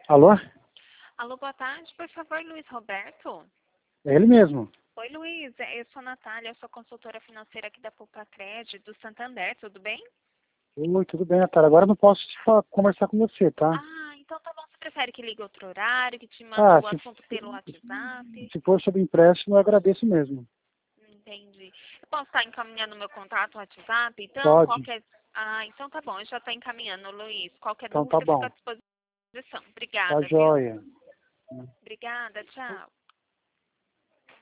Alô? Alô, boa tarde. Por favor, Luiz Roberto. É ele mesmo. Oi, Luiz. Eu sou a Natália, eu sou consultora financeira aqui da Poupa Crédito, do Santander, tudo bem? Oi, tudo bem, Natália. Agora eu não posso conversar com você, tá? Ah, então tá bom. Você prefere que ligue outro horário, que te mande Ah, o assunto pelo WhatsApp? se for sobre empréstimo, eu agradeço mesmo. Entendi. Eu posso estar encaminhando meu contato no WhatsApp? Então, Pode. qualquer... Ah, então tá bom. Eu já estou encaminhando, Luiz. Qualquer Então tá dúvida, fica bom. à disposição. Tá Obrigada, viu? joia. Obrigada, tchau.